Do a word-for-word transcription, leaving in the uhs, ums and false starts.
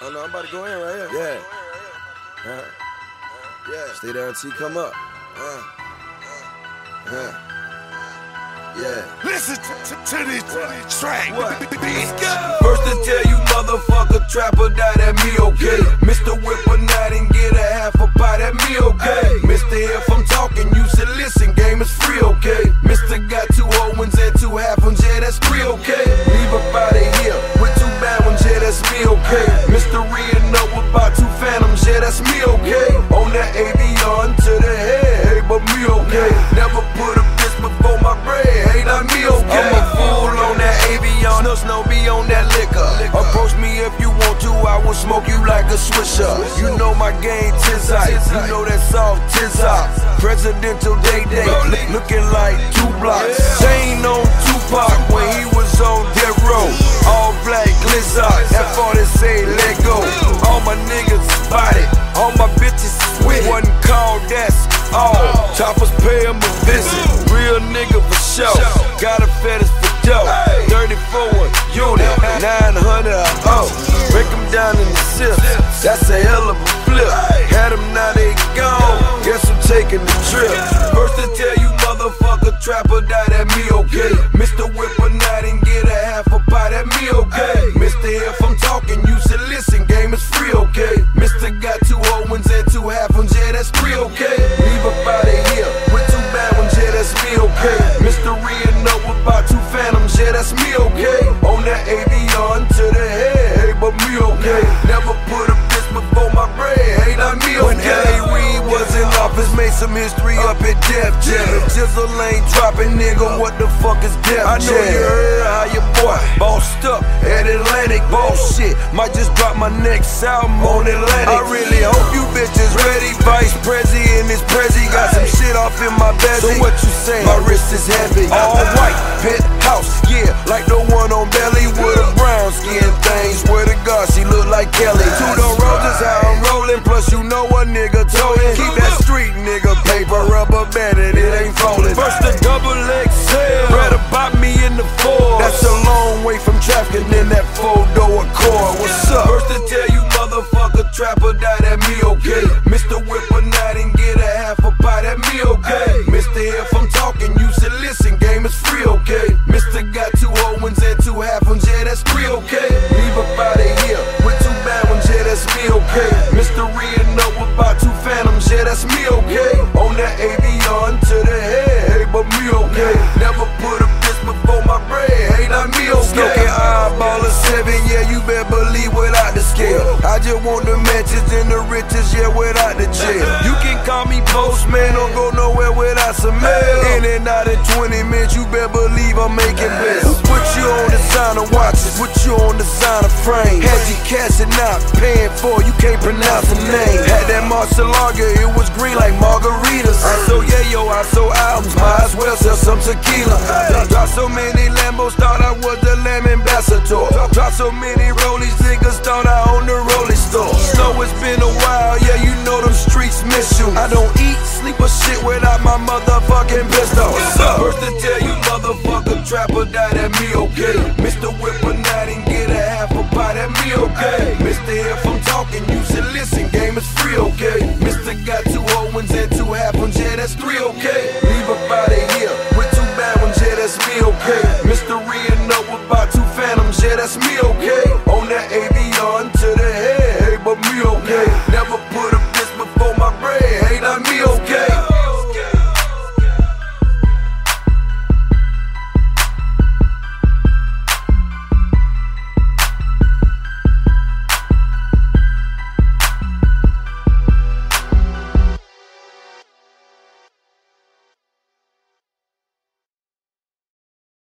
Oh no, I'm about to go in right here. Yeah. Uh, yeah. Stay there until you come up. Uh, uh, yeah. Listen to, to, to this, to this track. What? Let's go. First to tell you motherfucker, trapper die, that me okay. Mister Whip a night and get a half a pie, that me okay. Mister If I'm talking, you should listen, game is free, okay. Mister got two whole ones and two half ones, yeah, that's three, okay. Leave up out of here with two bad ones, yeah, that's me, okay. Mister Reading up about two phantoms, yeah, that's me, okay. On that Avion to the head, hey, but me, okay. Never put a bitch before my bread, hey, not me, okay. I'm a fool on that Avion, no snow be on that liquor. Approach me if you want to, I will smoke you like a swisher. You know my game, Tizite, you know that soft Tizite. Presidential day day, looking like two blocks. Chain on Tupac when he was on death row. All black glizzer, that forty say let go. All my niggas spotted, all my bitches sweat. Wasn't called, that's all. Choppers pay him a visit, real nigga for sure. Got a fetish for dough, thirty-four unit, nine hundred a oh. Break them down in the sip, that's a hell of a flip. Had them, now they gone, guess I'm taking the trip. First to tell you motherfucker, trapper die, that me okay. Mister Whip a night and get a half a pie, that me okay. Mister If I'm talking, you should listen, game is free, okay. Mister got two whole ones and two half ones, yeah, that's three, okay. Leave up out of here with two bad ones, yeah, that's me, okay. Mister Reading up about two phantoms, yeah, that's me, okay. On that Avion to the head, hey, but me, okay. Never put a bitch before my bread, hey, not me, okay. When L A Reid was in office, made some history up at Def Jam. If Jizzle ain't dropping, nigga, what the fuck is Def Jam? I know you heard how your boy bossed up at Atlantic, bullshit. Might just drop my next album on Atlantic. I really hope you bitches ready. Vice Prezi is Prezi, got some shit off in my bezel. So what you say? My wrist is heavy. All white, penthouse, yeah, like the one on Belly with a brown skin thing. Swear to God, she look like Kelly. Two the roses, how I'm rolling. Plus you know a nigga told it. Keep that street nigga paper rubber banded, it ain't folding. First the double X L, better bop me in the Ford. That's a long way from trafficking in that four-door Accord. What's up? First to tell you motherfucker, trapper die, that me okay. Mister Whip a night and get a half a pie, that me okay. Mister If I'm talking, you should listen, game is free, okay. Mister got two whole ones and two half ones, yeah, that's three, okay. Leave up out of here with two bad ones, yeah, that's me, okay. Mister Reading up about two phantoms, yeah, that's me, okay. On that Avion to the head, hey, but me, okay. Never put a bitch before my bread, hey, not me, okay. Smoking eyeball of seven, yeah, you better believe without the scale. I just want the matches and the riches, yeah, without the jail. You can call me postman, don't go nowhere without some mail. In and out in twenty minutes, you better believe I'm making bills. Put you on designer watches, put you on designer frame. Had you cashing out, paying for, you can't pronounce the name. Had that Marcelaga, it was green like margaritas. I so yeah, yo, I so albums, might as well sell some tequila. Drop so many Lambos, thought I was the Lamb ambassador. Drop so many rollies, niggas thought I owned the rolling store. So it's been a while, yeah, you know them streets miss you. I don't eat, sleep or shit without my motherfucking pistol. First to tell you motherfucker, trapper die, that me okay. Mister Whip a night and get a half a pie, that me okay. Mister If I'm talking, you should listen, game is free, okay. Mister got two whole ones and two half ones, yeah, that's three, okay. Leave up out of here with two bad ones, yeah, that's me, okay. Mister Reading up about two phantoms, yeah, that's me, okay. On that A